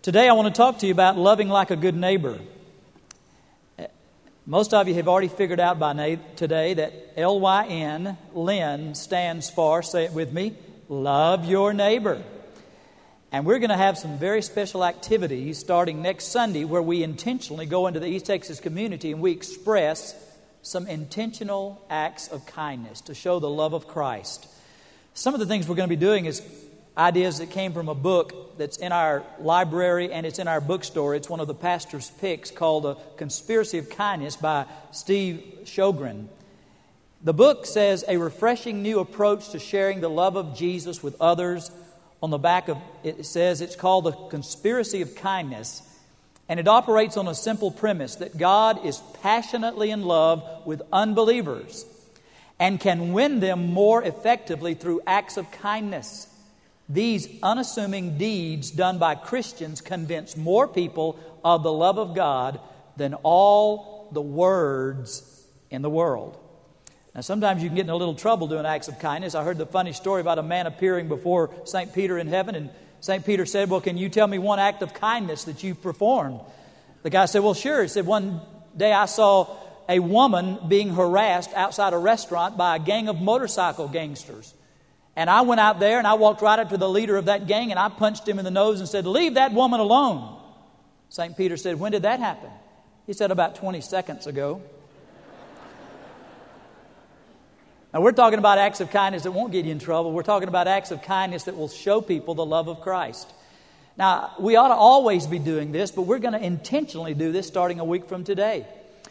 Today I want to talk to you about loving like a good neighbor. Most of you have already figured out by today that L-Y-N, Lynn, stands for, say it with me, love your neighbor. And we're going to have some very special activities starting next Sunday where we intentionally go into the East Texas community and we express some intentional acts of kindness to show the love of Christ. Some of the things we're going to be doing is ideas that came from a book that's in our library and it's in our bookstore. It's one of the pastor's picks called The Conspiracy of Kindness by Steve Sjogren. The book says a refreshing new approach to sharing the love of Jesus with others. On the back of it says it's called The Conspiracy of Kindness, and it operates on a simple premise that God is passionately in love with unbelievers and can win them more effectively through acts of kindness. These unassuming deeds done by Christians convince more people of the love of God than all the words in the world. Now, sometimes you can get in a little trouble doing acts of kindness. I heard the funny story about a man appearing before St. Peter in heaven, and St. Peter said, "Well, can you tell me one act of kindness that you've performed?" The guy said, "Well, sure." He said, "One day I saw a woman being harassed outside a restaurant by a gang of motorcycle gangsters. And I went out there and I walked right up to the leader of that gang and I punched him in the nose and said, 'Leave that woman alone.'" St. Peter said, "When did that happen?" He said, "About 20 seconds ago." Now, we're talking about acts of kindness that won't get you in trouble. We're talking about acts of kindness that will show people the love of Christ. Now, we ought to always be doing this, but we're going to intentionally do this starting a week from today.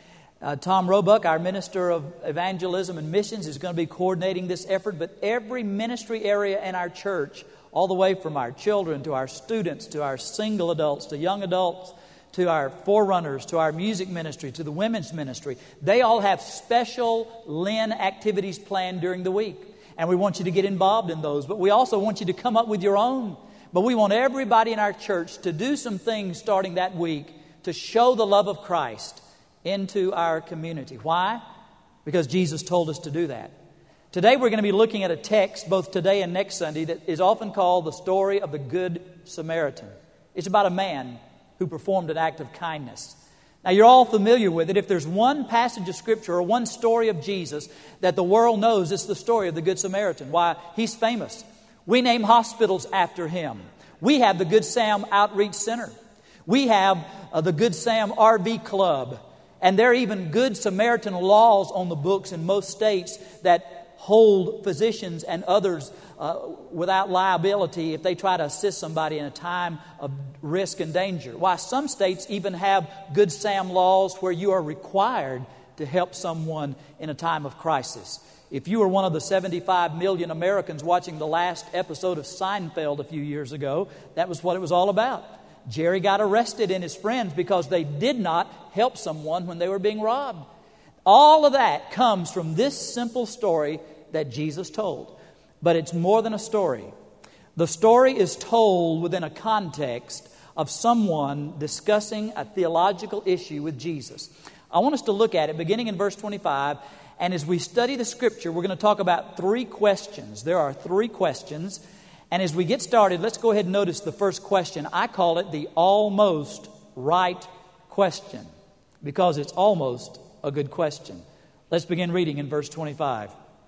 Tom Roebuck, our Minister of Evangelism and Missions, is going to be coordinating this effort, but every ministry area in our church, all the way from our children to our students to our single adults to young adults to our forerunners to our music ministry to the women's ministry, they all have special Lynn activities planned during the week. And we want you to get involved in those, but we also want you to come up with your own. But we want everybody in our church to do some things starting that week to show the love of Christ into our community. Why? Because Jesus told us to do that. Today we're going to be looking at a text, both today and next Sunday, that is often called the story of the Good Samaritan. It's about a man who performed an act of kindness. Now, you're all familiar with it. If there's one passage of Scripture or one story of Jesus that the world knows, it's the story of the Good Samaritan. Why? He's famous. We name hospitals after him. We have the Good Sam Outreach Center. We have the Good Sam RV Club. And there are even Good Samaritan laws on the books in most states that hold physicians and others without liability if they try to assist somebody in a time of risk and danger. Why, some states even have Good Sam laws where you are required to help someone in a time of crisis. If you were one of the 75 million Americans watching the last episode of Seinfeld a few years ago, that was what it was all about. Jerry got arrested and his friends because they did not help someone when they were being robbed. All of that comes from this simple story that Jesus told. But it's more than a story. The story is told within a context of someone discussing a theological issue with Jesus. I want us to look at it beginning in verse 25. And as we study the Scripture, we're going to talk about three questions. There are three questions. And as we get started, let's go ahead and notice the first question. I call it the almost right question because it's almost a good question. Let's begin reading in verse 25.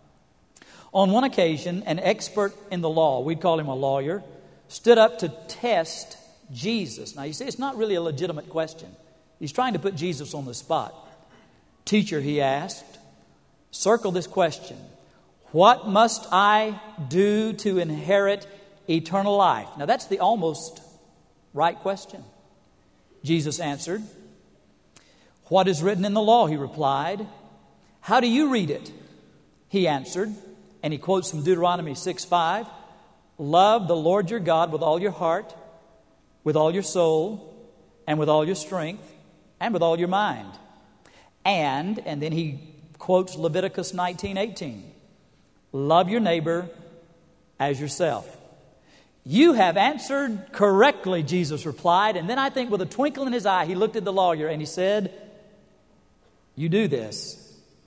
On one occasion, an expert in the law, we'd call him a lawyer, stood up to test Jesus. Now, you see, it's not really a legitimate question. He's trying to put Jesus on the spot. "Teacher," he asked, circle this question. "What must I do to inherit eternal life?" Now, that's the almost right question. Jesus answered, "What is written in the law?" he replied. "How do you read it?" He answered, and he quotes from Deuteronomy 6:5, "Love the Lord your God with all your heart, with all your soul, and with all your strength, and with all your mind." And then he quotes Leviticus 19:18. "Love your neighbor as yourself." "You have answered correctly," Jesus replied. And then I think with a twinkle in his eye, he looked at the lawyer and he said, "You do this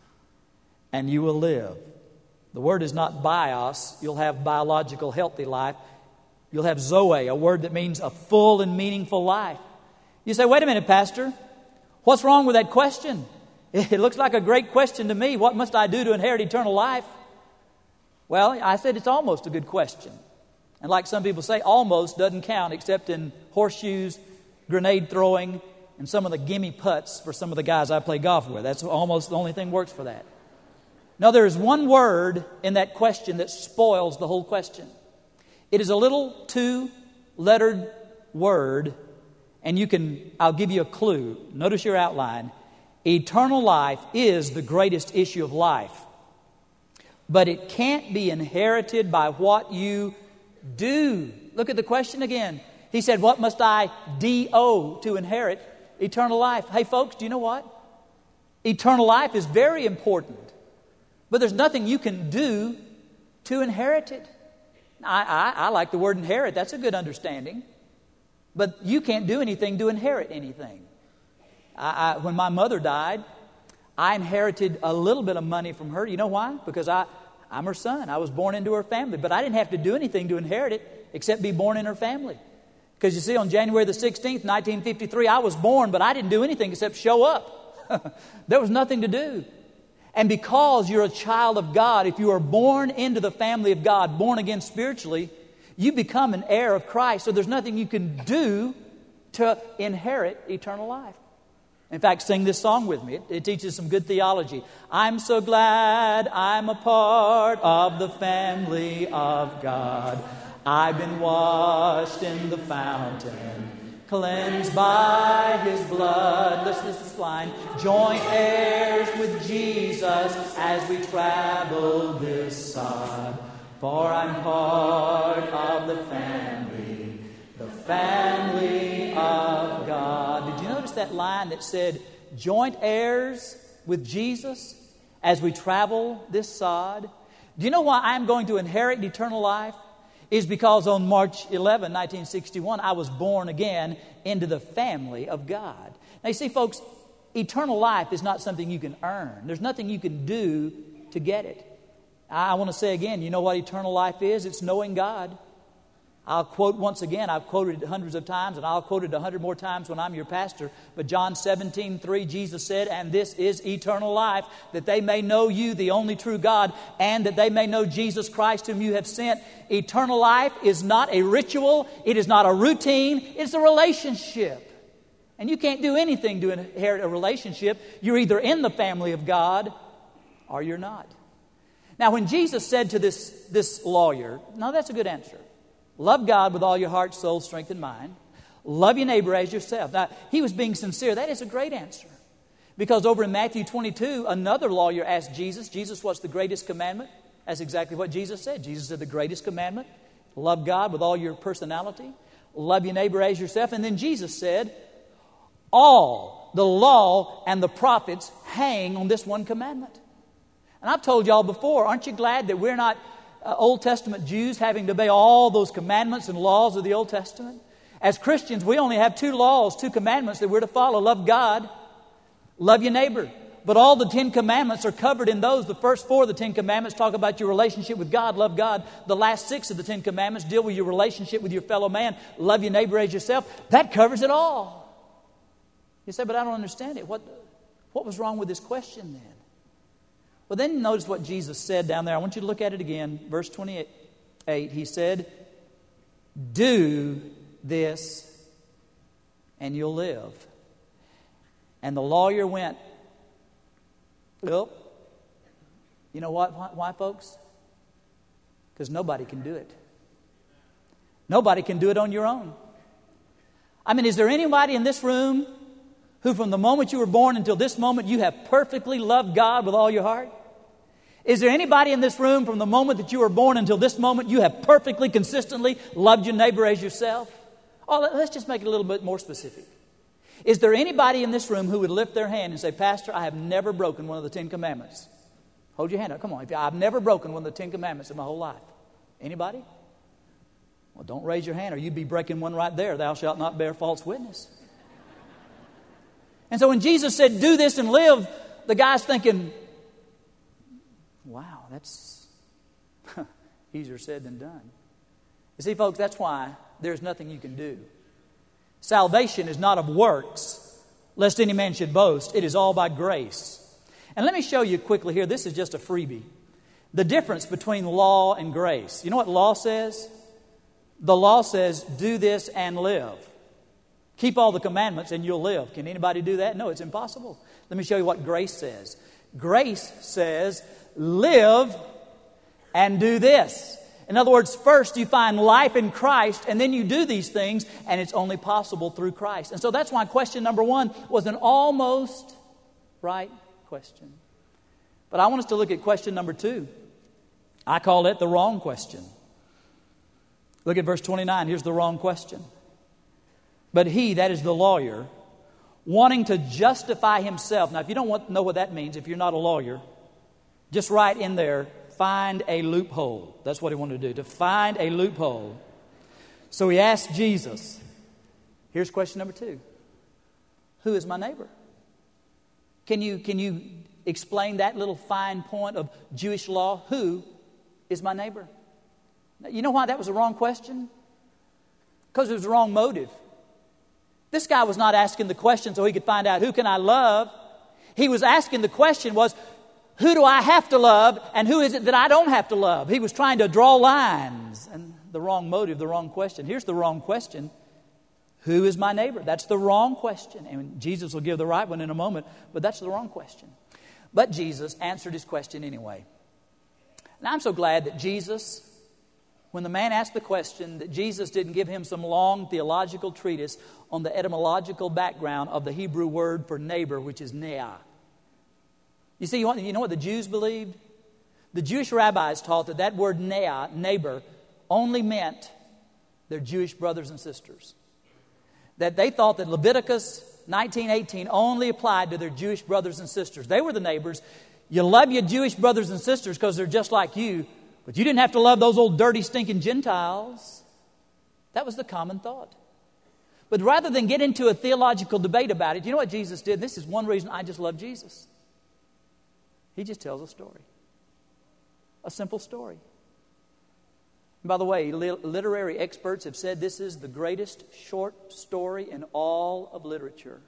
and you will live." The word is not bios. You'll have biological healthy life. You'll have Zoe, a word that means a full and meaningful life. You say, wait a minute, Pastor. What's wrong with that question? It looks like a great question to me. What must I do to inherit eternal life? Well, I said it's almost a good question. And like some people say, almost doesn't count except in horseshoes, grenade throwing, and some of the gimme putts for some of the guys I play golf with. That's almost the only thing works for that. Now, there is one word in that question that spoils the whole question. It is a little two-lettered word, and I'll give you a clue. Notice your outline. Eternal life is the greatest issue of life. But it can't be inherited by what you do. Look at the question again. He said, what must I do to inherit eternal life? Hey, folks, do you know what? Eternal life is very important. But there's nothing you can do to inherit it. I like the word inherit. That's a good understanding. But you can't do anything to inherit anything. When my mother died, I inherited a little bit of money from her. You know why? Because I'm her son. I was born into her family. But I didn't have to do anything to inherit it except be born in her family. Because you see, on January the 16th, 1953, I was born, but I didn't do anything except show up. There was nothing to do. And because you're a child of God, if you are born into the family of God, born again spiritually, you become an heir of Christ. So there's nothing you can do to inherit eternal life. In fact, sing this song with me. It teaches some good theology. I'm so glad I'm a part of the family of God. I've been washed in the fountain, cleansed by His blood. Listen to this line. Joint heirs with Jesus as we travel this sod. For I'm part of the family of God. Did you notice that line that said, joint heirs with Jesus as we travel this sod? Do you know why I'm going to inherit eternal life? Is because on March 11, 1961, I was born again into the family of God. Now you see, folks, eternal life is not something you can earn. There's nothing you can do to get it. I want to say again, you know what eternal life is? It's knowing God. I'll quote once again, I've quoted it hundreds of times, and I'll quote it 100 more times when I'm your pastor. But John 17:3, Jesus said, and this is eternal life, that they may know you, the only true God, and that they may know Jesus Christ whom you have sent. Eternal life is not a ritual. It is not a routine. It's a relationship. And you can't do anything to inherit a relationship. You're either in the family of God or you're not. Now, when Jesus said to this lawyer, now that's a good answer. Love God with all your heart, soul, strength, and mind. Love your neighbor as yourself. Now, he was being sincere. That is a great answer. Because over in Matthew 22, another lawyer asked Jesus, what's the greatest commandment? That's exactly what Jesus said. Jesus said the greatest commandment, love God with all your personality. Love your neighbor as yourself. And then Jesus said, all the law and the prophets hang on this one commandment. And I've told y'all before, aren't you glad that we're not Old Testament Jews having to obey all those commandments and laws of the Old Testament? As Christians, we only have two commandments that we're to follow. Love God, love your neighbor. But all the 10 commandments are covered in those. The first 4 of the 10 commandments talk about your relationship with God, love God. The last 6 of the 10 commandments deal with your relationship with your fellow man, love your neighbor as yourself. That covers it all. You say, but I don't understand it. What was wrong with this question then? Well, then notice what Jesus said down there. I want you to look at it again. Verse 28, He said, do this and you'll live. And the lawyer went, well, you know what? Why, folks? Because nobody can do it. Nobody can do it on your own. I mean, is there anybody in this room who from the moment you were born until this moment you have perfectly loved God with all your heart? Is there anybody in this room from the moment that you were born until this moment you have perfectly, consistently loved your neighbor as yourself? Oh, let's just make it a little bit more specific. Is there anybody in this room who would lift their hand and say, Pastor, I have never broken one of the 10 commandments? Hold your hand up. Come on. I've never broken one of the 10 commandments in my whole life. Anybody? Well, don't raise your hand or you'd be breaking one right there. Thou shalt not bear false witness. And so when Jesus said, do this and live, the guy's thinking, wow, that's easier said than done. You see, folks, that's why there's nothing you can do. Salvation is not of works, lest any man should boast. It is all by grace. And let me show you quickly here. This is just a freebie. The difference between law and grace. You know what law says? The law says, do this and live. Keep all the commandments and you'll live. Can anybody do that? No, it's impossible. Let me show you what grace says. Grace says, live and do this. In other words, first you find life in Christ, and then you do these things, and it's only possible through Christ. And so that's why question number 1 was an almost right question. But I want us to look at question number 2. I call it the wrong question. Look at verse 29. Here's the wrong question. But he, that is the lawyer, wanting to justify himself. Now, if you don't know what that means, if you're not a lawyer, just write in there, find a loophole. That's what he wanted to do, to find a loophole. So he asked Jesus, here's question number 2. Who is my neighbor? Can you explain that little fine point of Jewish law? Who is my neighbor? Now, you know why that was the wrong question? Because it was the wrong motive. This guy was not asking the question so he could find out who can I love. He was asking the question was, who do I have to love and who is it that I don't have to love? He was trying to draw lines. And the wrong motive, the wrong question. Here's the wrong question. Who is my neighbor? That's the wrong question. And Jesus will give the right one in a moment, but that's the wrong question. But Jesus answered his question anyway. And I'm so glad that Jesus, when the man asked the question, that Jesus didn't give him some long theological treatise on the etymological background of the Hebrew word for neighbor, which is neah. You see, you know what the Jews believed? The Jewish rabbis taught that that word neah, neighbor, only meant their Jewish brothers and sisters. That they thought that Leviticus 19:18 only applied to their Jewish brothers and sisters. They were the neighbors. You love your Jewish brothers and sisters because they're just like you, but you didn't have to love those old dirty, stinking Gentiles. That was the common thought. But rather than get into a theological debate about it, you know what Jesus did? This is one reason I just love Jesus. He just tells a story. A simple story. And by the way, literary experts have said this is the greatest short story in all of literature.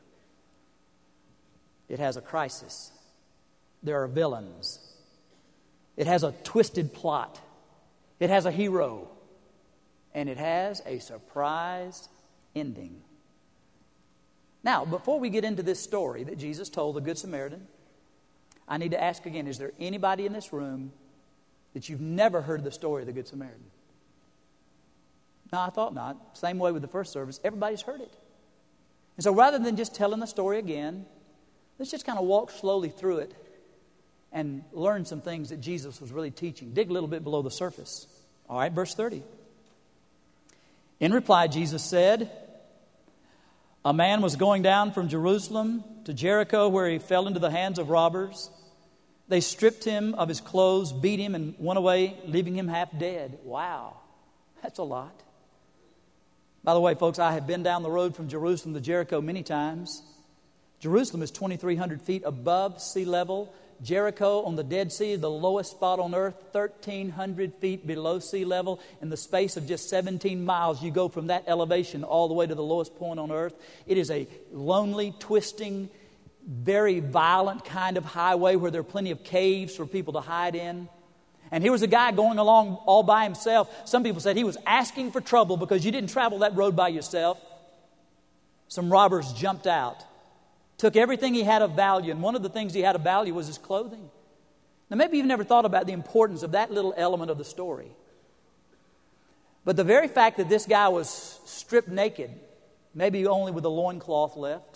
It has a crisis. There are villains. It has a twisted plot. It has a hero. And it has a surprise ending. Now, before we get into this story that Jesus told the Good Samaritan, I need to ask again, is there anybody in this room that you've never heard the story of the Good Samaritan? No, I thought not. Same way with the first service. Everybody's heard it. And so rather than just telling the story again, let's just kind of walk slowly through it and learn some things that Jesus was really teaching. Dig a little bit below the surface. All right, verse 30. In reply, Jesus said, a man was going down from Jerusalem to Jericho where he fell into the hands of robbers. They stripped him of his clothes, beat him, and went away, leaving him half dead. Wow, that's a lot. By the way, folks, I have been down the road from Jerusalem to Jericho many times. Jerusalem is 2,300 feet above sea level. Jericho on the Dead Sea, the lowest spot on earth, 1,300 feet below sea level. In the space of just 17 miles, you go from that elevation all the way to the lowest point on earth. It is a lonely, twisting, very violent kind of highway where there are plenty of caves for people to hide in. And here was a guy going along all by himself. Some people said he was asking for trouble because you didn't travel that road by yourself. Some robbers jumped out, took everything he had of value, and one of the things he had of value was his clothing. Now, maybe you've never thought about the importance of that little element of the story. But the very fact that this guy was stripped naked, maybe only with a loincloth left,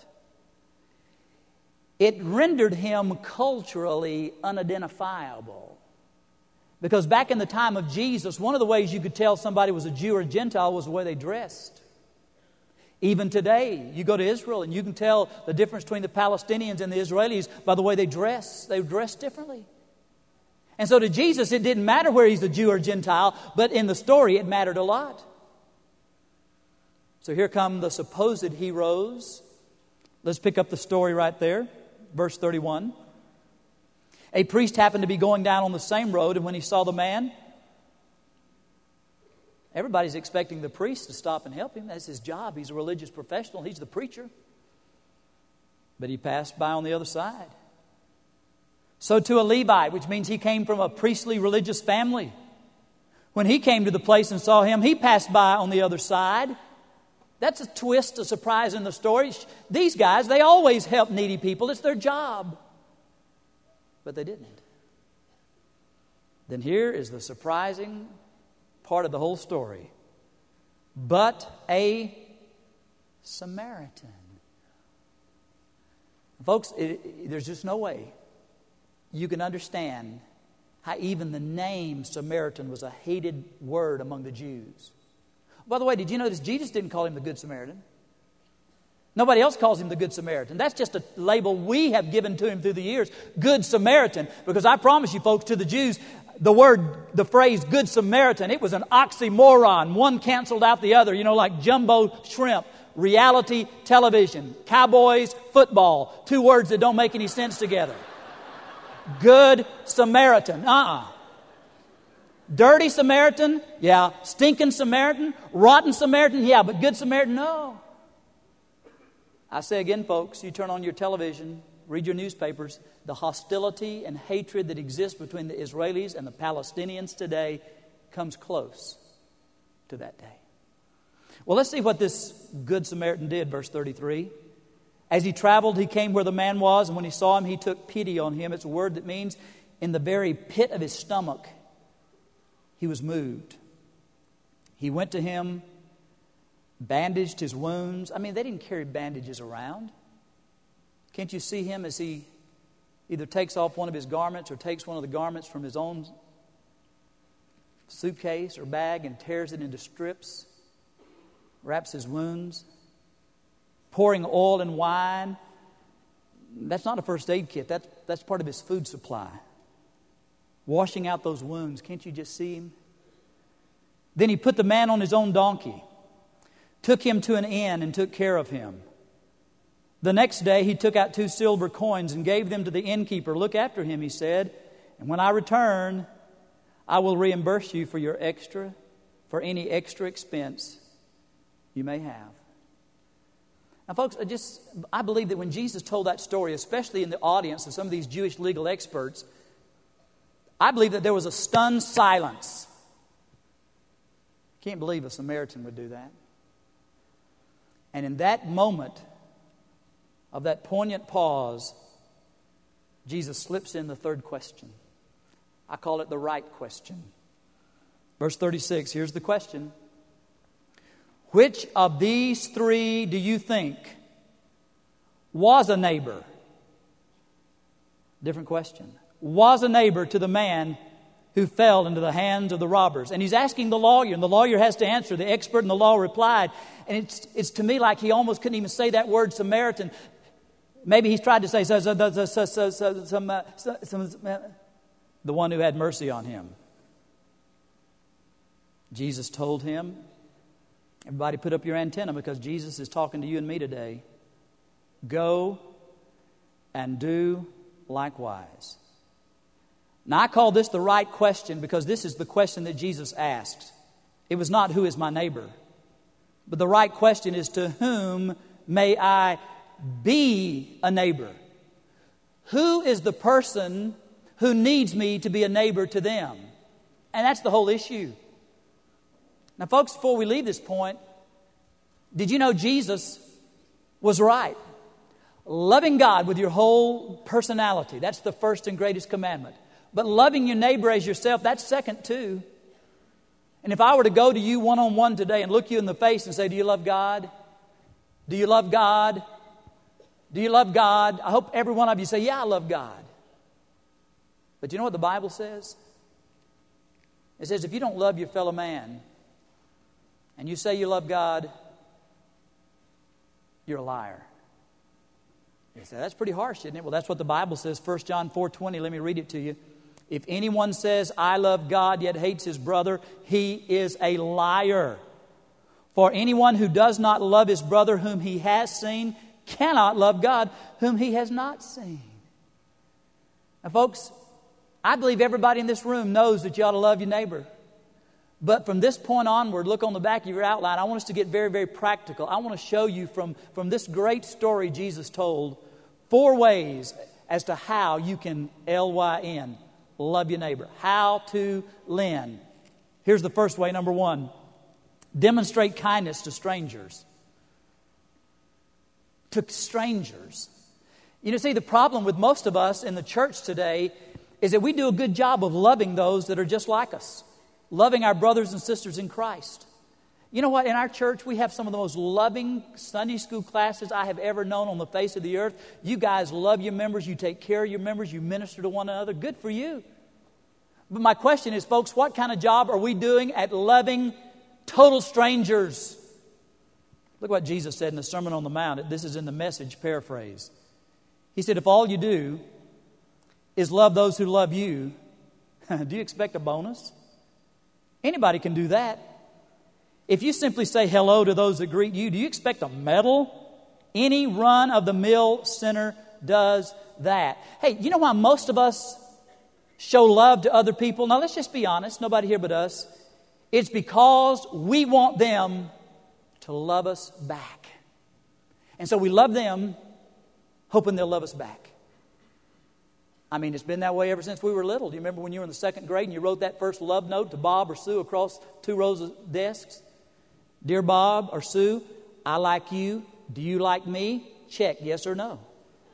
it rendered him culturally unidentifiable. Because back in the time of Jesus, one of the ways you could tell somebody was a Jew or a Gentile was the way they dressed. Even today, you go to Israel and you can tell the difference between the Palestinians and the Israelis by the way they dress. They dress differently. And so to Jesus, it didn't matter where he's a Jew or Gentile, but in the story, it mattered a lot. So here come the supposed heroes. Let's pick up the story right there. Verse 31. A priest happened to be going down on the same road, and when he saw the man, Everybody's expecting the priest to stop and help him. That's his job. He's a religious professional. He's the preacher. But he passed by on the other side. So to a Levite, which means he came from a priestly religious family. When he came to the place and saw him, he passed by on the other side. That's a twist, a surprise in the story. These guys, they always help needy people. It's their job. But they didn't. Then here is the surprising part of the whole story. But a Samaritan. Folks, there's just no way you can understand how even the name Samaritan was a hated word among the Jews. By the way, did you notice Jesus didn't call him the Good Samaritan? Nobody else calls him the Good Samaritan. That's just a label we have given to him through the years, Good Samaritan. Because I promise you folks, to the Jews, the phrase Good Samaritan, it was an oxymoron. One canceled out the other, like jumbo shrimp, reality television, cowboys, football. Two words that don't make any sense together. Good Samaritan. Dirty Samaritan, yeah. Stinking Samaritan, rotten Samaritan, yeah. But Good Samaritan, no. I say again, folks, you turn on your television, read your newspapers, the hostility and hatred that exists between the Israelis and the Palestinians today comes close to that day. Well, let's see what this Good Samaritan did, verse 33. As he traveled, he came where the man was, and when he saw him, he took pity on him. It's a word that means in the very pit of his stomach, he was moved. He went to him, bandaged his wounds. They didn't carry bandages around. Can't you see him as he either takes off one of his garments or takes one of the garments from his own suitcase or bag and tears it into strips, wraps his wounds, pouring oil and wine. That's not a first aid kit. That's part of his food supply. Washing out those wounds. Can't you just see him? Then he put the man on his own donkey, took him to an inn and took care of him. The next day he took out 2 silver coins and gave them to the innkeeper. Look after him, he said, and when I return, I will reimburse you for any extra expense you may have. Now, folks, I believe that when Jesus told that story, especially in the audience of some of these Jewish legal experts, I believe that there was a stunned silence. Can't believe a Samaritan would do that. And in that moment of that poignant pause, Jesus slips in the third question. I call it the right question. Verse 36, here's the question. Which of these 3 do you think was a neighbor? Different question. Was a neighbor to the man who fell into the hands of the robbers? And he's asking the lawyer, and the lawyer has to answer. The expert in the law replied. And it's to me like he almost couldn't even say that word Samaritan. Maybe he's tried to say the one who had mercy on him. Jesus told him, everybody put up your antenna because Jesus is talking to you and me today. Go and do likewise. Now, I call this the right question because this is the question that Jesus asked. It was not, who is my neighbor? But the right question is, to whom may I be a neighbor? Who is the person who needs me to be a neighbor to them? And that's the whole issue. Now, folks, before we leave this point, did you know Jesus was right? Loving God with your whole personality, that's the first and greatest commandment. But loving your neighbor as yourself, that's second too. And if I were to go to you one-on-one today and look you in the face and say, do you love God? Do you love God? Do you love God? I hope every one of you say, yeah, I love God. But you know what the Bible says? It says if you don't love your fellow man and you say you love God, you're a liar. You say, that's pretty harsh, isn't it? Well, that's what the Bible says. 1 John 4:20, let me read it to you. If anyone says, I love God, yet hates his brother, he is a liar. For anyone who does not love his brother whom he has seen cannot love God whom he has not seen. Now, folks, I believe everybody in this room knows that you ought to love your neighbor. But from this point onward, look on the back of your outline. I want us to get very, very practical. I want to show you from this great story Jesus told 4 ways as to how you can L-Y-N, love your neighbor. How to lend. Here's the first way, number 1. Demonstrate kindness to strangers. To strangers. You know, see, the problem with most of us in the church today is that we do a good job of loving those that are just like us. Loving our brothers and sisters in Christ. You know what? In our church, we have some of the most loving Sunday school classes I have ever known on the face of the earth. You guys love your members. You take care of your members. You minister to one another. Good for you. But my question is, folks, what kind of job are we doing at loving total strangers? Look what Jesus said in the Sermon on the Mount. This is in the Message paraphrase. He said, if all you do is love those who love you, do you expect a bonus? Anybody can do that. If you simply say hello to those that greet you, do you expect a medal? Any run-of-the-mill sinner does that. Hey, you know why most of us show love to other people? Now, let's just be honest. Nobody here but us. It's because we want them to love us back. And so we love them, hoping they'll love us back. I mean, it's been that way ever since we were little. Do you remember when you were in the 2nd grade and you wrote that first love note to Bob or Sue across 2 rows of desks? Dear Bob or Sue, I like you. Do you like me? Check, yes or no.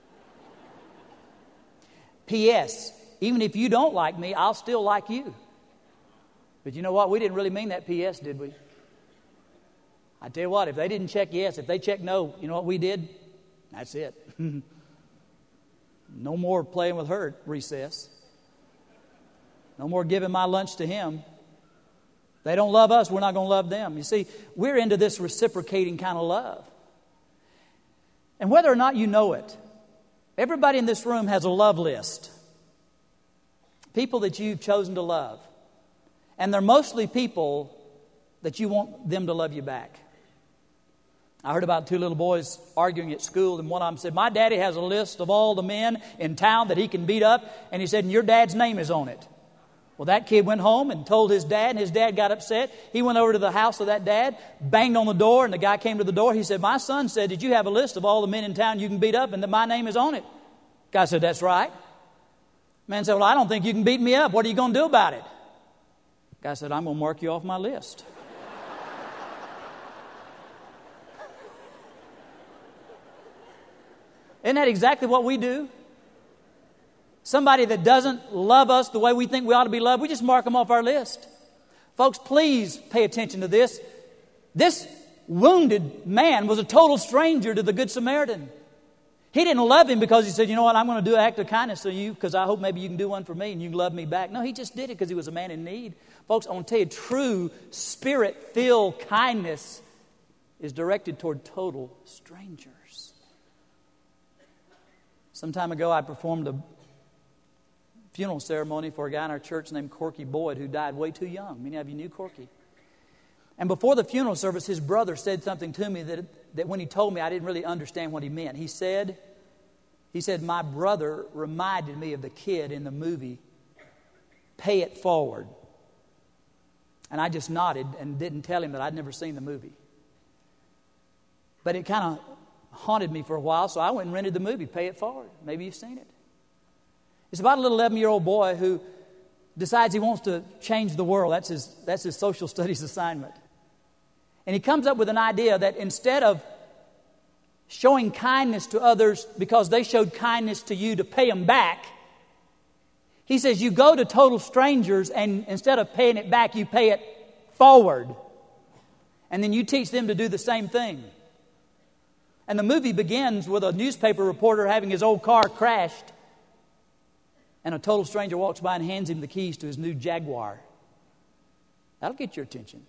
P.S. Even if you don't like me, I'll still like you. But you know what? We didn't really mean that P.S., did we? I tell you what, if they didn't check yes, if they checked no, you know what we did? That's it. No more playing with her at recess. No more giving my lunch to him. They don't love us, we're not going to love them. You see, we're into this reciprocating kind of love. And whether or not you know it, everybody in this room has a love list. People that you've chosen to love. And they're mostly people that you want them to love you back. I heard about 2 little boys arguing at school, and one of them said, my daddy has a list of all the men in town that he can beat up, and he said, and your dad's name is on it. Well, that kid went home and told his dad, and his dad got upset. He went over to the house of that dad, banged on the door, and the guy came to the door. He said, my son said, did you have a list of all the men in town you can beat up, and that my name is on it? Guy said, that's right. Man said, well, I don't think you can beat me up. What are you going to do about it? Guy said, I'm going to mark you off my list. Isn't that exactly what we do? Somebody that doesn't love us the way we think we ought to be loved, we just mark them off our list. Folks, please pay attention to this. This wounded man was a total stranger to the Good Samaritan. He didn't love him because he said, you know what, I'm going to do an act of kindness to you because I hope maybe you can do one for me and you can love me back. No, he just did it because he was a man in need. Folks, I want to tell you, true Spirit-filled kindness is directed toward total strangers. Some time ago, I performed a funeral ceremony for a guy in our church named Corky Boyd who died way too young. Many of you knew Corky. And before the funeral service, his brother said something to me that when he told me, I didn't really understand what he meant. He said, my brother reminded me of the kid in the movie, Pay It Forward. And I just nodded and didn't tell him that I'd never seen the movie. But it kind of haunted me for a while, so I went and rented the movie, Pay It Forward. Maybe you've seen it. It's about a little 11-year-old boy who decides he wants to change the world. That's his social studies assignment. And he comes up with an idea that instead of showing kindness to others because they showed kindness to you to pay them back, he says you go to total strangers and instead of paying it back, you pay it forward. And then you teach them to do the same thing. And the movie begins with a newspaper reporter having his old car crashed. And a total stranger walks by and hands him the keys to his new Jaguar. That'll get your attention.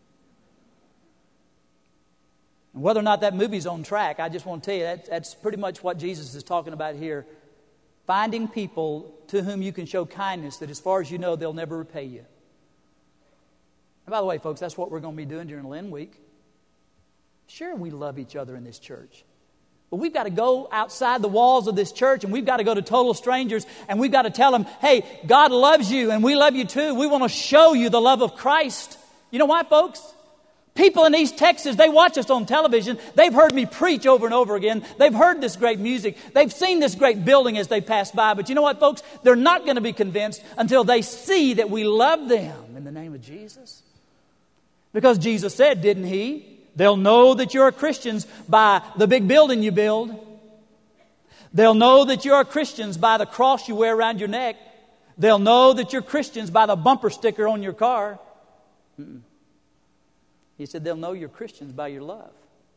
And whether or not that movie's on track, I just want to tell you that's pretty much what Jesus is talking about here. Finding people to whom you can show kindness that as far as you know, they'll never repay you. And by the way, folks, that's what we're going to be doing during Lent Week. Sure, we love each other in this church. But we've got to go outside the walls of this church and we've got to go to total strangers and we've got to tell them, hey, God loves you and we love you too. We want to show you the love of Christ. You know why, folks? People in East Texas, they watch us on television. They've heard me preach over and over again. They've heard this great music. They've seen this great building as they pass by. But you know what, folks? They're not going to be convinced until they see that we love them in the name of Jesus. Because Jesus said, didn't He? They'll know that you're Christians by the big building you build. They'll know that you're Christians by the cross you wear around your neck. They'll know that you're Christians by the bumper sticker on your car. He said they'll know you're Christians by your love.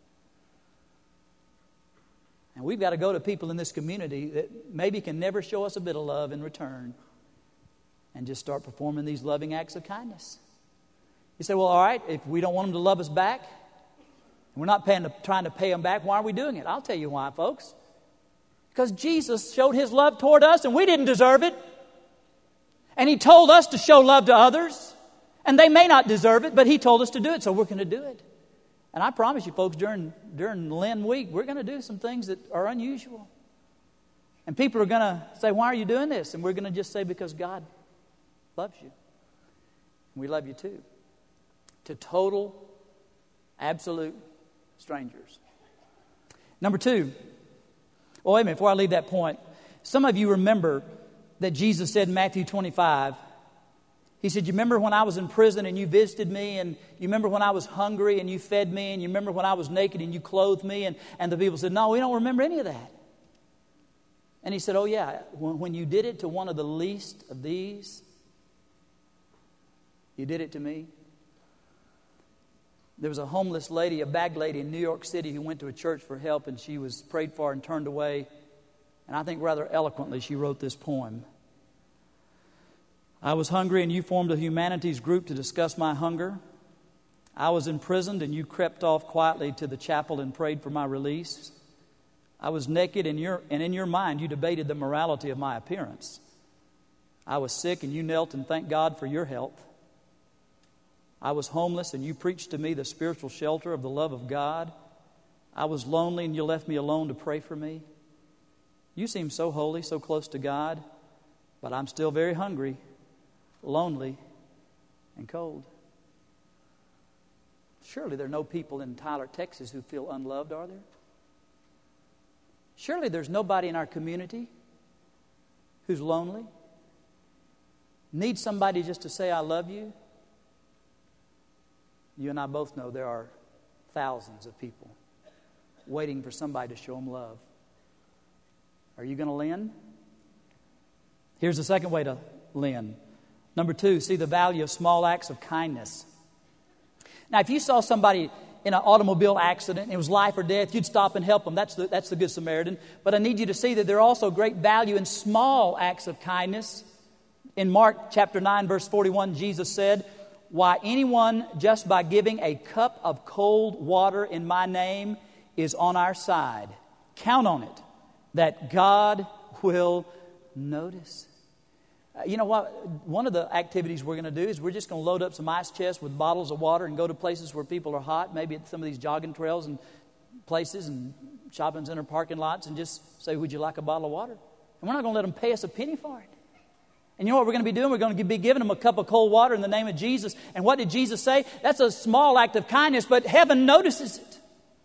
And we've got to go to people in this community that maybe can never show us a bit of love in return and just start performing these loving acts of kindness. You say, well, all right, if we don't want them to love us back, and we're not trying to pay them back, why are we doing it? I'll tell you why, folks. Because Jesus showed His love toward us and we didn't deserve it. And He told us to show love to others. And they may not deserve it, but He told us to do it, so we're going to do it. And I promise you, folks, during Lent week, we're going to do some things that are unusual. And people are going to say, why are you doing this? And we're going to just say, because God loves you. And we love you too. To total, absolute strangers. Number 2. Well, wait a minute, before I leave that point. Some of you remember that Jesus said in Matthew 25, He said, you remember when I was in prison and you visited me, and you remember when I was hungry and you fed me, and you remember when I was naked and you clothed me? And the people said, no, we don't remember any of that. And He said, oh yeah, when you did it to one of the least of these, you did it to me. There was a homeless lady, a bag lady in New York City who went to a church for help, and she was prayed for and turned away. And I think rather eloquently she wrote this poem. I was hungry and you formed a humanities group to discuss my hunger. I was imprisoned and you crept off quietly to the chapel and prayed for my release. I was naked and in your mind you debated the morality of my appearance. I was sick and you knelt and thanked God for your health. I was homeless and you preached to me the spiritual shelter of the love of God. I was lonely and you left me alone to pray for me. You seem so holy, so close to God, but I'm still very hungry, lonely, and cold. Surely there are no people in Tyler, Texas who feel unloved, are there? Surely there's nobody in our community who's lonely, needs somebody just to say, I love you. You and I both know there are thousands of people waiting for somebody to show them love. Are you going to lend? Here's the second way to lend. Number 2, see the value of small acts of kindness. Now, if you saw somebody in an automobile accident and it was life or death, you'd stop and help them. That's the Good Samaritan. But I need you to see that there are also great value in small acts of kindness. In Mark chapter 9, verse 41, Jesus said, why anyone just by giving a cup of cold water in my name is on our side. Count on it that God will notice. You know what? One of the activities we're going to do is we're just going to load up some ice chests with bottles of water and go to places where people are hot, maybe at some of these jogging trails and places and shopping center parking lots, and just say, would you like a bottle of water? And we're not going to let them pay us a penny for it. And you know what we're going to be doing? We're going to be giving them a cup of cold water in the name of Jesus. And what did Jesus say? That's a small act of kindness, but heaven notices it.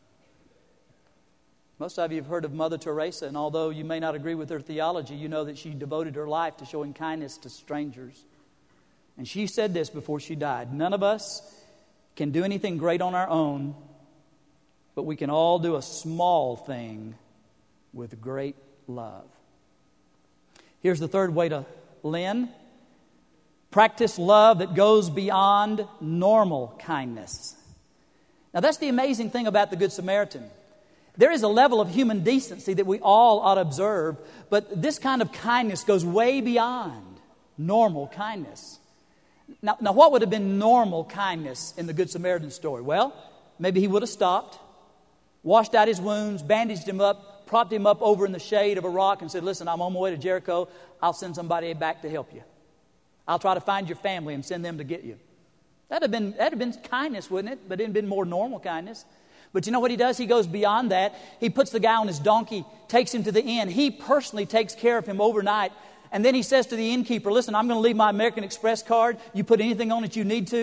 Most of you have heard of Mother Teresa, and although you may not agree with her theology, you know that she devoted her life to showing kindness to strangers. And she said this before she died, none of us can do anything great on our own, but we can all do a small thing with great love. Here's the third way to lend. Practice love that goes beyond normal kindness. Now that's the amazing thing about the Good Samaritan. There is a level of human decency that we all ought to observe, but this kind of kindness goes way beyond normal kindness. Now what would have been normal kindness in the Good Samaritan story? Well, maybe he would have stopped, washed out his wounds, bandaged him up, propped him up over in the shade of a rock and said, listen, I'm on my way to Jericho. I'll send somebody back to help you. I'll try to find your family and send them to get you. That'd have been kindness, wouldn't it? But it'd been more normal kindness. But you know what he does? He goes beyond that. He puts the guy on his donkey, takes him to the inn. He personally takes care of him overnight. And then he says to the innkeeper, listen, I'm going to leave my American Express card. You put anything on it you need to.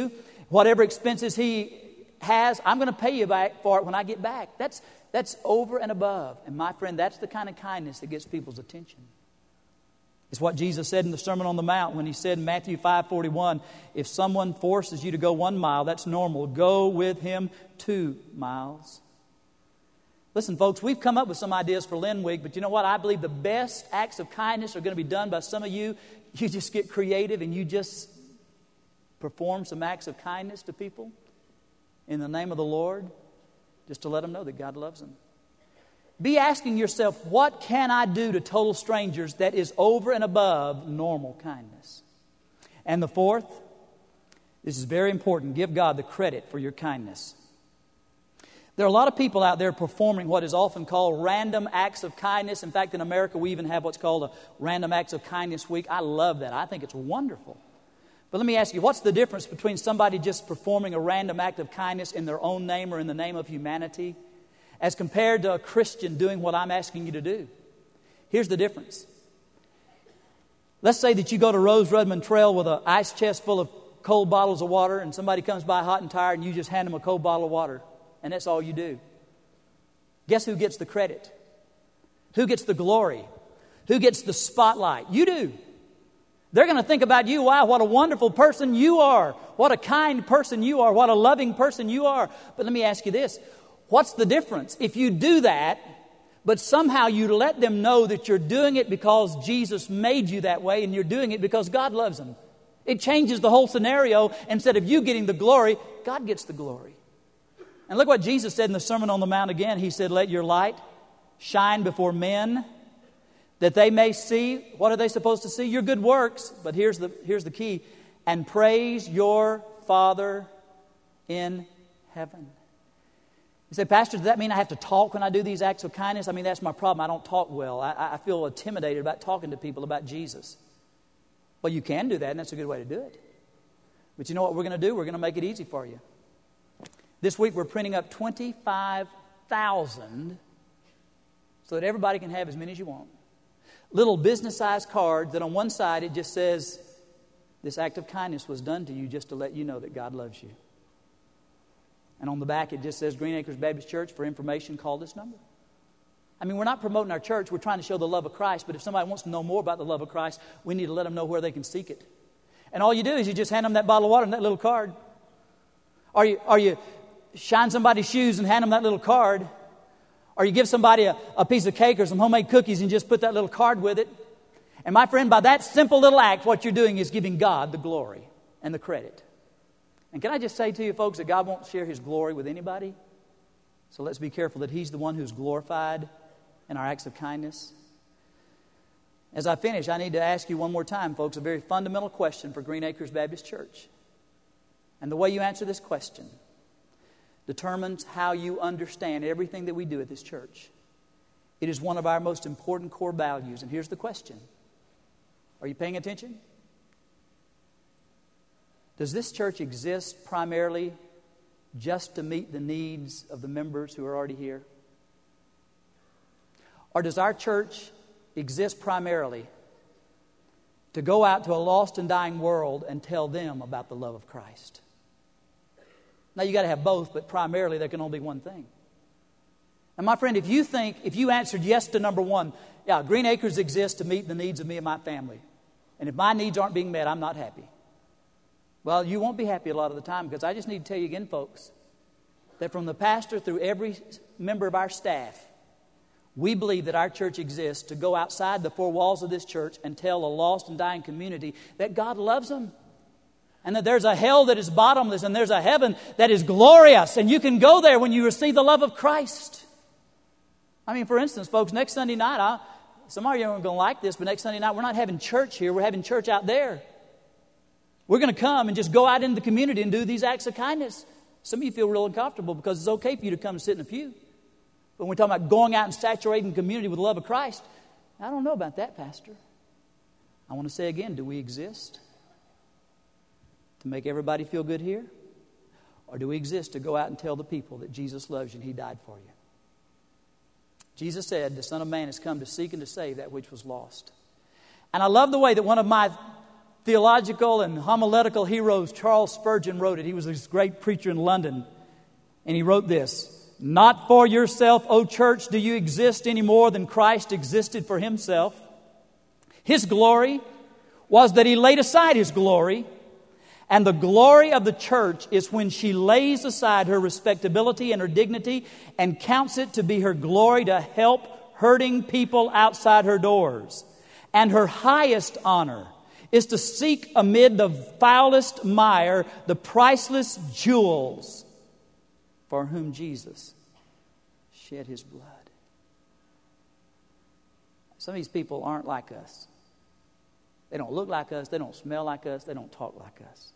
Whatever expenses he has, I'm going to pay you back for it when I get back. That's over and above. And my friend, that's the kind of kindness that gets people's attention. It's what Jesus said in the Sermon on the Mount when he said in Matthew 5:41, if someone forces you to go 1 mile, that's normal. Go with him 2 miles. Listen, folks, we've come up with some ideas for Lynn Week, but you know what? I believe the best acts of kindness are going to be done by some of you. You just get creative and you just perform some acts of kindness to people in the name of the Lord, just to let them know that God loves them. Be asking yourself, what can I do to total strangers that is over and above normal kindness? And the fourth, this is very important, give God the credit for your kindness. There are a lot of people out there performing what is often called random acts of kindness. In fact, in America, we even have what's called a Random Acts of Kindness Week. I love that. I think it's wonderful. But let me ask you, what's the difference between somebody just performing a random act of kindness in their own name or in the name of humanity as compared to a Christian doing what I'm asking you to do? Here's the difference. Let's say that you go to Rose Rudman Trail with an ice chest full of cold bottles of water and somebody comes by hot and tired and you just hand them a cold bottle of water. And that's all you do. Guess who gets the credit? Who gets the glory? Who gets the spotlight? You do. They're going to think about you. Wow, what a wonderful person you are. What a kind person you are. What a loving person you are. But let me ask you this. What's the difference? If you do that, but somehow you let them know that you're doing it because Jesus made you that way and you're doing it because God loves them. It changes the whole scenario. Instead of you getting the glory, God gets the glory. And look what Jesus said in the Sermon on the Mount again. He said, let your light shine before men, that they may see. What are they supposed to see? Your good works. But here's the key. And praise your Father in heaven. You say, Pastor, does that mean I have to talk when I do these acts of kindness? I mean, that's my problem. I don't talk well. I feel intimidated about talking to people about Jesus. Well, you can do that, and that's a good way to do it. But you know what we're going to do? We're going to make it easy for you. This week we're printing up 25,000 so that everybody can have as many as you want. Little business-sized cards that on one side it just says, this act of kindness was done to you just to let you know that God loves you. And on the back it just says, Green Acres Baptist Church, for information, call this number. I mean, we're not promoting our church. We're trying to show the love of Christ. But if somebody wants to know more about the love of Christ, we need to let them know where they can seek it. And all you do is you just hand them that bottle of water and that little card. Or you shine somebody's shoes and hand them that little card. Or you give somebody a piece of cake or some homemade cookies and just put that little card with it. And my friend, by that simple little act, what you're doing is giving God the glory and the credit. And can I just say to you folks that God won't share His glory with anybody? So let's be careful that He's the one who's glorified in our acts of kindness. As I finish, I need to ask you one more time, folks, a very fundamental question for Green Acres Baptist Church. And the way you answer this question determines how you understand everything that we do at this church. It is one of our most important core values. And here's the question. Are you paying attention? Does this church exist primarily just to meet the needs of the members who are already here? Or does our church exist primarily to go out to a lost and dying world and tell them about the love of Christ? Now, you got to have both, but primarily there can only be one thing. And my friend, if you answered yes to number one, yeah, Green Acres exists to meet the needs of me and my family. And if my needs aren't being met, I'm not happy. Well, you won't be happy a lot of the time, because I just need to tell you again, folks, that from the pastor through every member of our staff, we believe that our church exists to go outside the four walls of this church and tell a lost and dying community that God loves them. And that there's a hell that is bottomless and there's a heaven that is glorious. And you can go there when you receive the love of Christ. I mean, for instance, folks, next Sunday night, some of you aren't going to like this, but next Sunday night we're not having church here. We're having church out there. We're going to come and just go out into the community and do these acts of kindness. Some of you feel real uncomfortable because it's okay for you to come and sit in a pew. But when we're talking about going out and saturating the community with the love of Christ, I don't know about that, Pastor. I want to say again, do we exist to make everybody feel good here? Or do we exist to go out and tell the people that Jesus loves you and He died for you? Jesus said, the Son of Man has come to seek and to save that which was lost. And I love the way that one of my theological and homiletical heroes, Charles Spurgeon, wrote it. He was this great preacher in London. And he wrote this: "Not for yourself, O church, do you exist any more than Christ existed for himself. His glory was that he laid aside his glory. And the glory of the church is when she lays aside her respectability and her dignity and counts it to be her glory to help hurting people outside her doors. And her highest honor is to seek amid the foulest mire the priceless jewels for whom Jesus shed his blood." Some of these people aren't like us. They don't look like us. They don't smell like us. They don't talk like us.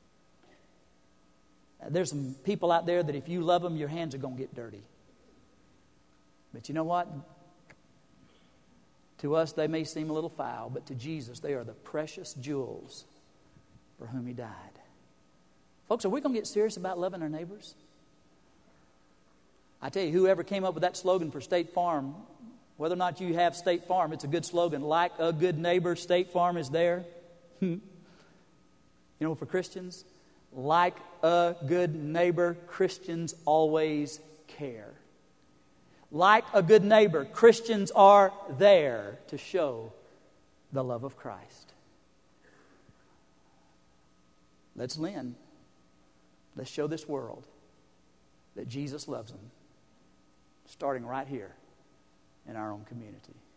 There's some people out there that if you love them, your hands are going to get dirty. But you know what? To us, they may seem a little foul, but to Jesus, they are the precious jewels for whom he died. Folks, are we going to get serious about loving our neighbors? I tell you, whoever came up with that slogan for State Farm, whether or not you have State Farm, it's a good slogan. Like a good neighbor, State Farm is there. You know, for Christians, like a good neighbor, Christians always care. Like a good neighbor, Christians are there to show the love of Christ. Let's lend. Let's show this world that Jesus loves them, starting right here in our own community.